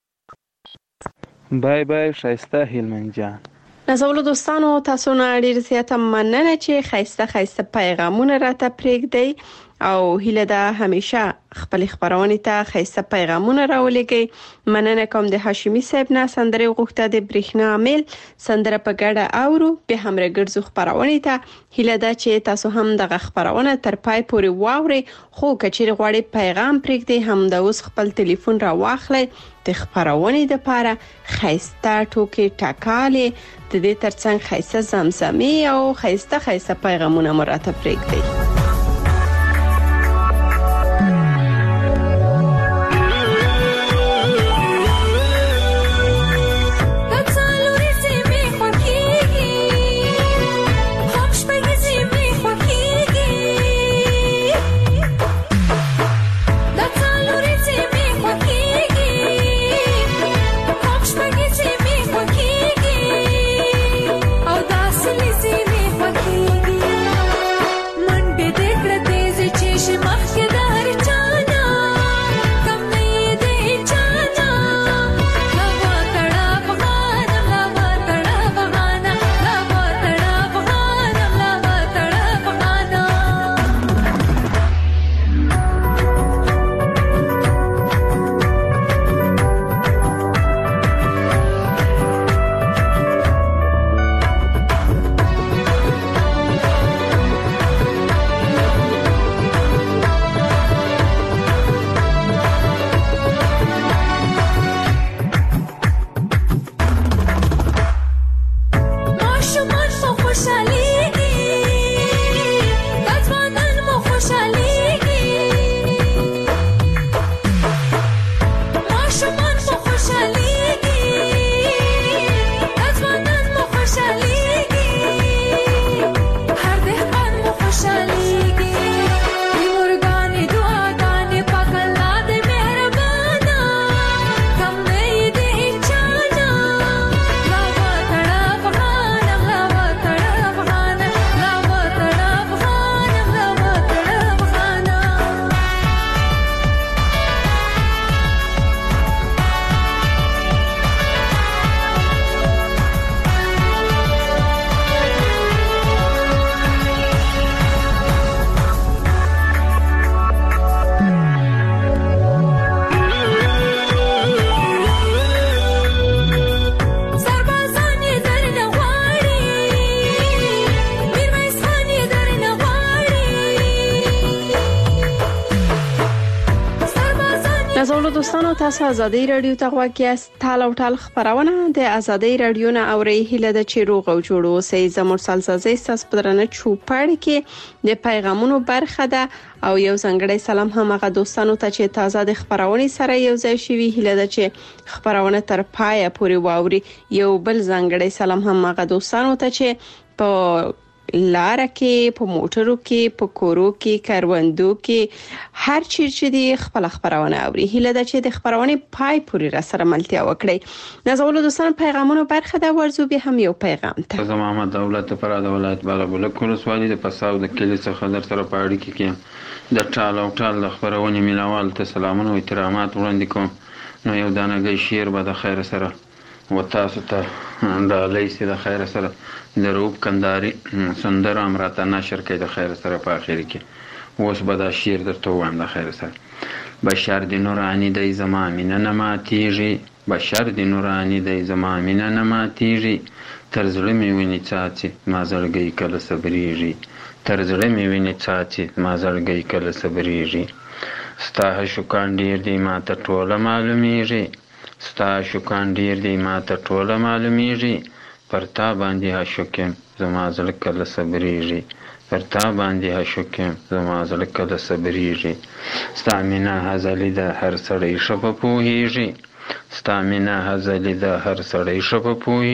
بای بای شایسته هلمند جان. نازولو دوستانو تاسو نه ډیر زیاته مننه چې خایسته خایسته پیغامونه راته پرېږدئ او هیله ده همیشه خپل خبرونه ته خایسته پیغامونه راولېږئ. مننه کوم د هاشمي صاحب نه سندره غوښته د برېښنا میل سندره په ګډه اورو به هم راګرځو خبرونه ته. هیله ده چې تاسو هم دغه خبرونه تر پای پورې واورئ خو کچېر غواړئ پیغام پرېږدئ هم د اوس خپل ټلیفون را واخلئ د خبرونه لپاره خایسته ټوکې ټاکالې د دې ترڅنګ خایسته زمزمې او خایسته خایسته پیغامونه مراتب پرېږدئ. Monday نازولو دوستانو تاسو ازادي رادیو ته غواړئ است تال او تال خبرونه د ازادي رادیو نه اوري هله د چیروغ او جوړو سي زموږ سلسله تاسو پدرنه چوپړ کې د پیغامونو برخه ده او یو څنګهړی سلام هم هغه دوستانو ته چې تازه د خبرونه سره یو ځای شوي هله د چې خبرونه تر پایه پورې واوري یو بل څنګهړی سلام هم هغه دوستانو ته چې په لار کې په موټرو کې په کورو کې کاروندو کې هر چیرې چې د خپل خبرونه اوري هله د چې د خبرونه پای پورې را سره ملتیا وکړي نازولو دوستان پیغامونو برخه دا ورزو به هم یو پیغام ته زما محمد دولت پر د ولایت باغ کول سوالي د پساو د کلی څخه در سره پاړی کې د ټال او ټال خبرونه ملوال ته سلامونه او احترامات وړاندې کوم نو یو دانګي شیر به د خیر سره وتاسو ته د لیسي د خیر سره د روب کنداري سندر امراته نشر کې د خیر سره په اخر کې اوس به دا شیر درته وایم د خیر سره بشر د نورانی د زمامینه نه ماتيږي بشر د نورانی د زمامینه نه ماتيږي تر زړه مې ویني چاچي ما زړګي کله صبرېږي تر زړه مې ویني چاچي ما زړګي کله صبرېږي ستا شوکان ډیر دی ما ته ټوله معلومیږي ستا شوکان ډیر دی ما ته ټوله معلومیږي پر تا باندې عاشقم زما زړه کله صبرېږي پر تا باندې عاشقم زما زړه کله صبرېږي ستا مینا هزلي د هر سړی شپه پوهېږي ستا مینا هزلي د هر سړی شپه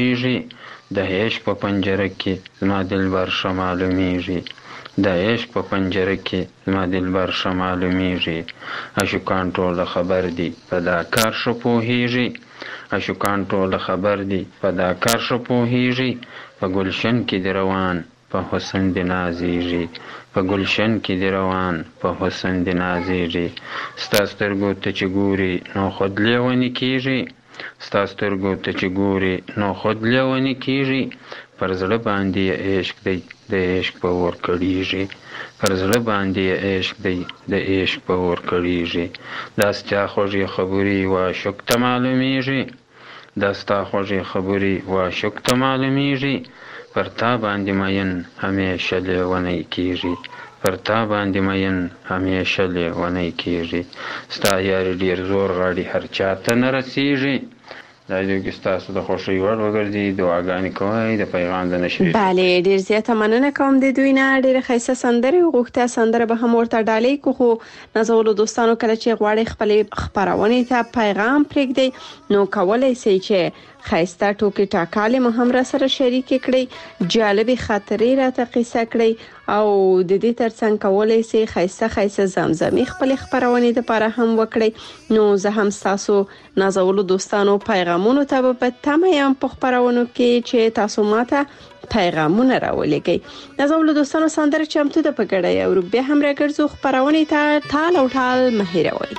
پوهېږي د عشق په پنجره کې زما دلبر ښه معلومیږي د عشق په پنجره کې زما دلبر ښه معلومیږي عاشقان ټوله خبر دي په دا کار ښه پوهېږي عاشقان ټوله خبر دي په دا کار ښه پوهېږي په ګلشن کې د روان په حسن د نازېږي په ګلشن کې د روان په حسن د نازېږي ستا سترګو ته چې ګوري نو خود لیونی کېږي ستا سترګو ته چې ګوري نو خود لیونی کېږي پر زړه باندې عشق دی د عشق په اور کړېږي پر زړه باندې عشق دی د عشق په اور کړېږي دا ستا خوږې خبرې وعشق ته معلومیږي دا ستا خوږې خبرې وعشق ته معلومیږي پر تا باندې مین همیشه لیونی کېږي پر تا باندې مین همیشه لیونی کېږي ستا یاري ډېر زور غاړي هر چا ته نه رسېږي دا یو کې تاسو د خوشي وړ وګرځي دعاګانې کوي د پیغام د نشر bale ډیر زیاته مننه کوم د دوی نه ډیر خیسه سندره غوښته سندره به هم ورته ډالۍ کو خو نازولو دوستانو کله چې غواړي خپل خبرونه ته پیغام پرېږدي نو کولای شي چې خیسته ټوکی ټاکاله مو هم را سره شریک کړي جالب خاطرې راته قصه کړي او د دې ترڅنګ کولای شي خیسته خیسته زمزمي خپل خبرونه د لپاره هم وکړي نو زه هم تاسو نازولو دوستانو پیغامونو ته په تمه یم په خبرونو کې چې تاسو ماته پیغامونه راولېږئ نازولو دوستانو سندره چمتو ده په ګډه او بیا هم راګرځو خبرونه ته تال او تال مهیروي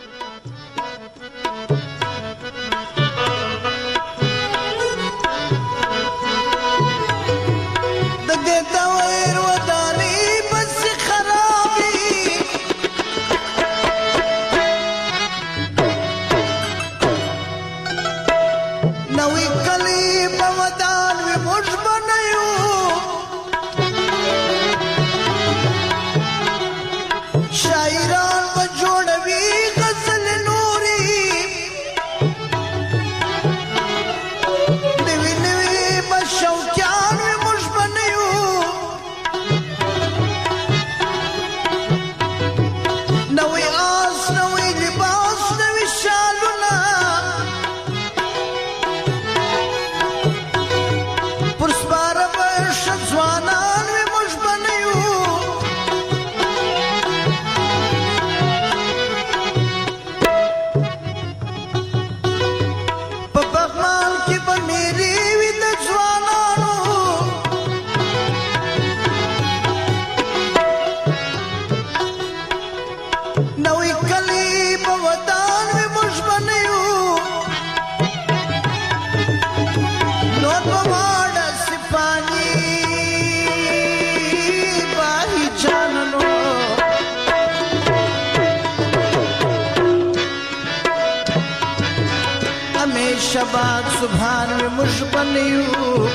شباب سبحان में मुशबन यू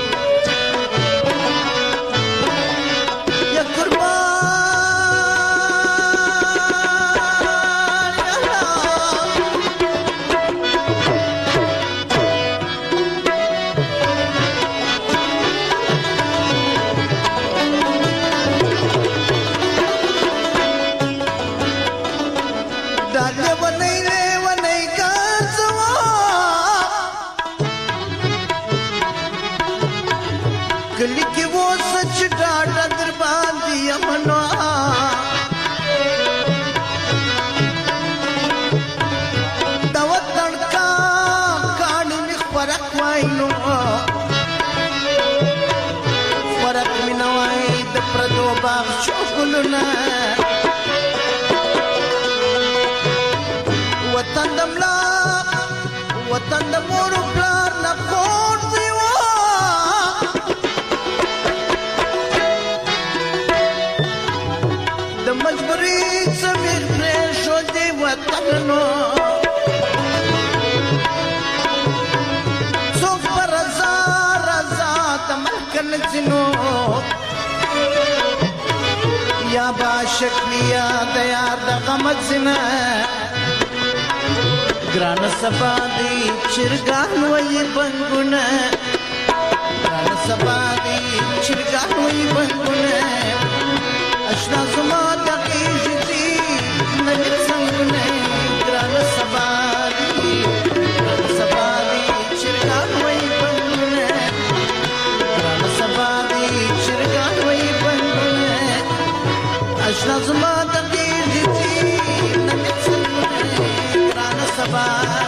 या कुर्बान ګلونه وطن د ملا وطن د مور پلار نه خور دی وا د مجبوري سمیر پرې شو دی وطن نو څوک پر رضا رضا د ملکن جنو یا باشک لیا د یار د غم جنا ګران سبا دی چرګان وې بنګونه ګران سبا دی چرګان وې بنګونه اشنا زما د کیږي نن څنګه ګران سبا دی ګران سبا دی چرګان وې بنګونه ګران سبا دی چرګان وې بنګونه اشنا زما د کیږي نن څنګه ګران سبا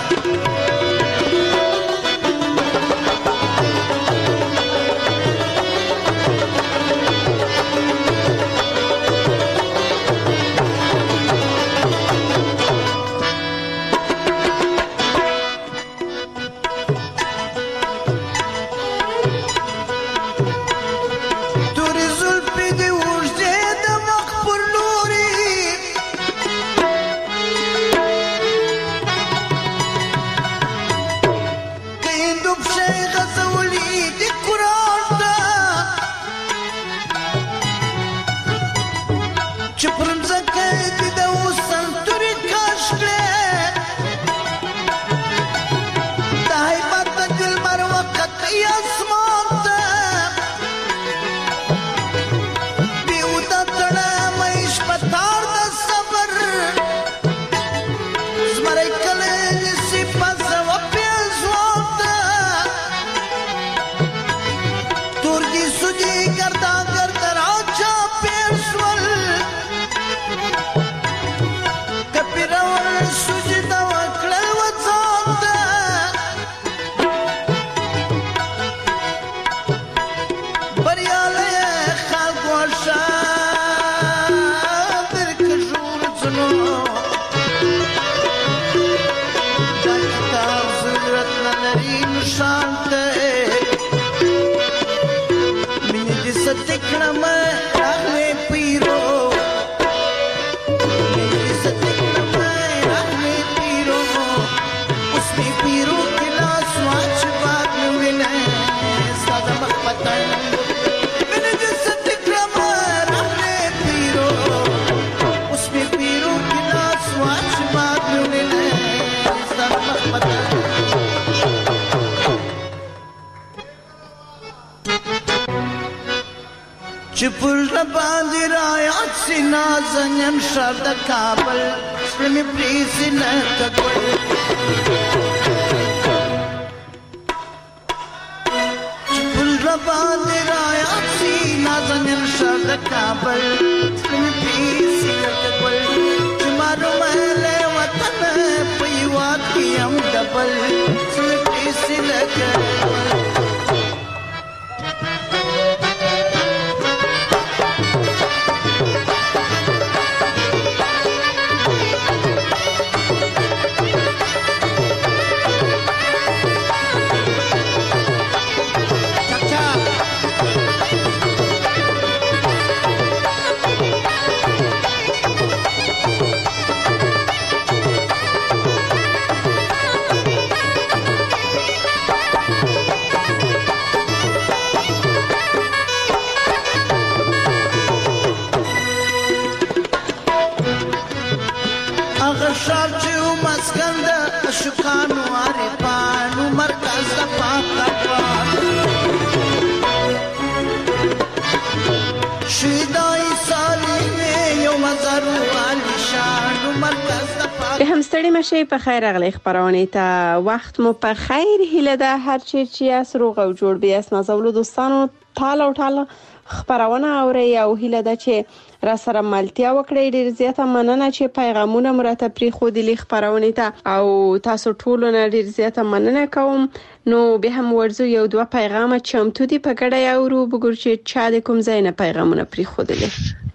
چپل باندې رايات سینا زنم شر د کابل سپم پریسن کګل چپل باندې رايات سینا زنم شر د کابل سپم پریسن کګل چمارو مله وطن پیوات کیم ډبل سپم پریسن کګل شکانو عارفانو مرکز د پاکوان شیدای سالینه یو مزارو علی شانو مرکز د پاک به هم ستړي مشه په خیر اغلی خبرونه ته وخت مو په خیر هله ده هر چی چې اس روغ او جوړ بیا اس نازولو دوستانو ټال او ټال خبرونه اوري او هله ده چې را سره ملتیا وکړئ. ډیر زیاته مننه چې پیغامونه مرته پری خو دي خبرونه ته او تاسو ټول نه ډیر زیاته مننه کوم. نو به هم ورزو یو دوه پیغام چمتو دي په ګډه اورو بګور چې چا د کوم ځای نه پیغامونه پری خو دي.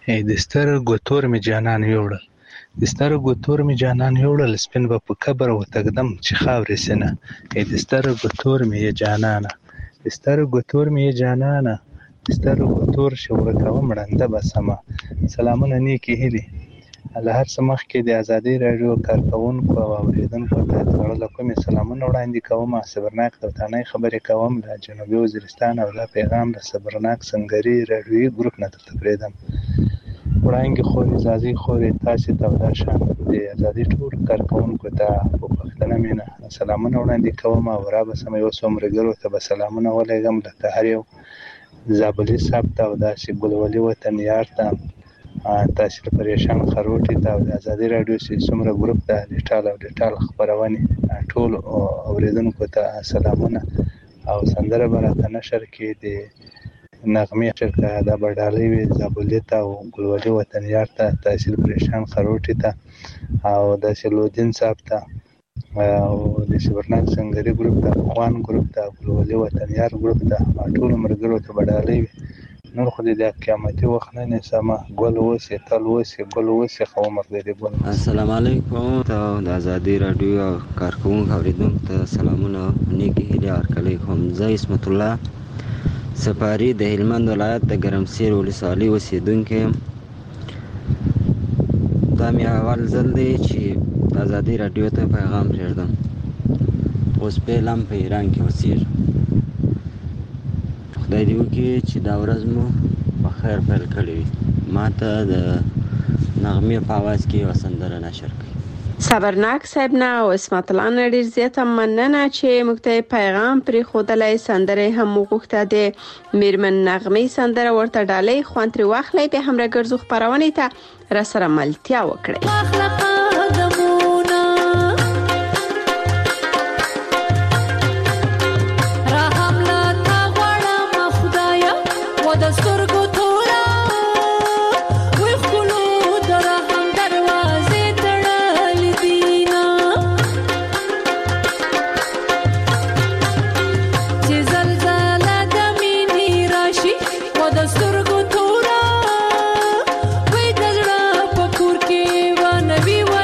د سترګو تور می جانان یوړل د سترګو تور می جانان یوړل سپین به په قبر وتګدم چې خاورې سینه د سترګو تور می جانانه د سترګو تور می جانانه د سترګو تور شو ورکوم مړنده بسمه. سلامونه نیکی هیلې له هر څه مخکې د ازادي راډیو کارکونکو او اوریدونکو ته د زړه له کومې سلامونه وړاندې کوم. صبرناک توتانۍ خبرې کوم له جنوبي وزیرستان او دا پیغام د صبرناک سنگري راډیوي ګروپ نه درته پرېږدم. وړانګې خورې ځاځي خورې تاسې ته او دا شان د ازادي ټول کارکونکو ته په پښتنه مینه سلامونه وړاندې کوم او رابسم یو څو ملګرو ته به سلامونه ولېږم لکه هر یو زابلي صاحب ته او داسې ګلولي وطن یار ته تاسې له پریشان خروټي ته او د ازادي راډیو چې څومره ګروپ ته ډیټال او ډیټال خپرونې ټول اوریدونکو ته سلامونه. او سندره به راته نشر کې د نغمې شرکه دا بډالۍ وي زابلي ته او ګلولي وطن یار ته تاسې له پریشان خروټي ته او داسې لودین صاحب ته او د صبرناک سنگري ګروپ ته خوان ګروپ ته ګلولي وطن یار ګروپ ته ټولو ملګرو ته بډالۍ وي. نور خو د قیامتي وخت نه نیسمه ګل اوسې تل اوسې ګل اوسې خو عمر دې ګل. السلام علیکم ته د ازادي راډیو او کارکونکو اوریدونکو ته سلامونه نیکی هیلې ورکوي کوم. زه عصمت الله سفاري د هلمند ولایت د ګرمسیر ولسوالۍ اوسېدونکی یم. دا مې اول ځل دی چې د ازادي راډیو ته پیغام پرېږدم. اوس فعلا په ایران کې اوسېږم. خدای دې وکړي چې دا ورځ مو په خیر پیل کړې وي. ما ته د نغمې په اواز کې یوه سندره نشر کړي. صبرناک صاحب نه او اسمت الله نه ډېر زیاته مننه چې موږ ته پیغام پرېښودلی. سندرې هم وغوښته د میرمن نغمې سندره ورته ډالۍ خوند ترې واخلئ. بیا هم راګرځو خپرونې ته راسره ملتیا وکړئ. سترګو تورا وې د زړه په کور کې و نبی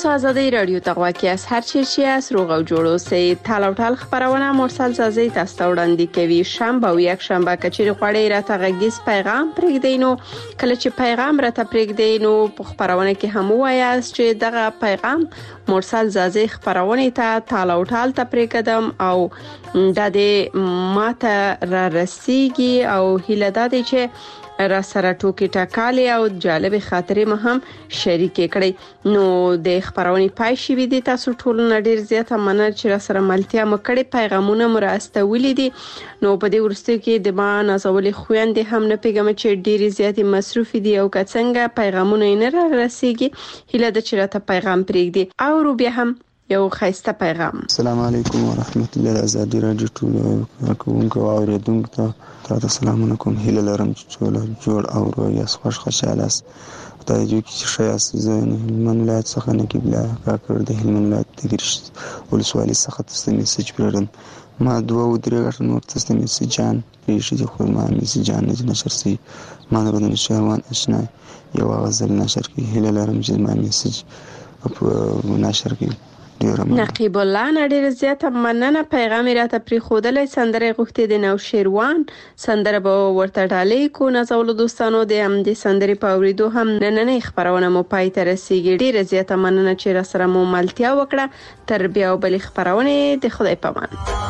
تاسو آزادۍ رادیو ته غواړئ از هر چیرې از روغ او جوړ اوسئ. تال او ټال خبرونه مرسل زازي تاسو ته وړاندې کوي. شنبه او یک شنبه کچېرې غواړئ راته غږیز پیغام پرېږدئ، نو کله چې پیغام راته پرېږدئ نو په خبرونه کې هم وایاست چې دغه پیغام مرسل زازي خبرونه ته تال او ټال ته پرېږدم او د دې ماته را رسیږي او هیله ده چې را سره ټوکی ټاکالي او جالب خاطرې مې هم شریک کړي. نو د خبرونې پای شي وي د تاسو ټول نړۍ زیاته مننه چې را سره ملتیا مکړي پیغامونه مراستولې دي. نو په دې ورستو کې د ما نازولې خويندې هم نه پیغام چې ډېری زیاتې مصروف دي او کڅنګه پیغامونه نه را رسیږي. هیله ده چې راته پیغام پرېږدي او رو بیا هم یو خیسته پیغام. السلام علیکم ورحمت الله. آزادۍ رادیو ټول کوونکو او اوریدونکو ته تاسو سلامونه کوم. هیله لرم چې ټول جوړ او روغ خوش خوشاله است. خدای دې چې شایسته زین هلمند ولایت څخه نقیب الله کاکړ د هلمند ولایت د ګرشت ولسوالۍ څخه تاسو میسج پرېږدم. ما دوه او درې غټ نور تاسو میسجان پېښې دي خو ما میسجان نه نشر سي ما نه بدن شهوان آشنا یو غزل نشر کې. هیله لرم چې ما میسج په نشر کې نقیب الله نړۍ زیاته مننه. پیغام راته پری خودلې سندره غوښتي د نو شیروان سندره به ورته ډالې کو نازول دوستانو د هم د سندره په اوریدو هم نن خبرونه مو پای ته رسیدي. ډیره زیاته مننه چې را سره مو ملتیا وکړه. تر بیا بل خبرونه د خدای پامان.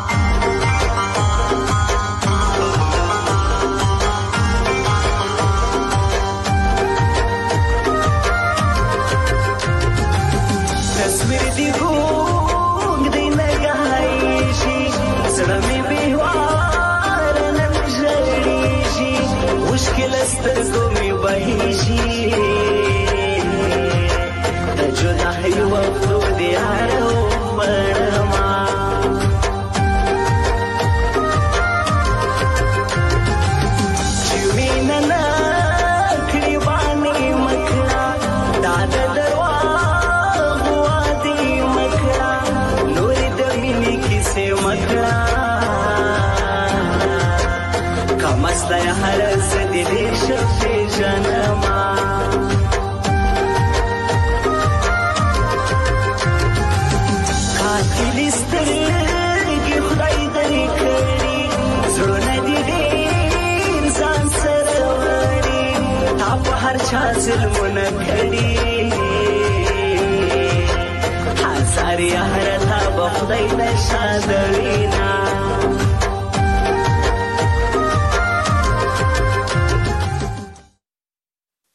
ظلمونه کړي هزار یاره تا به خدای نشادوینا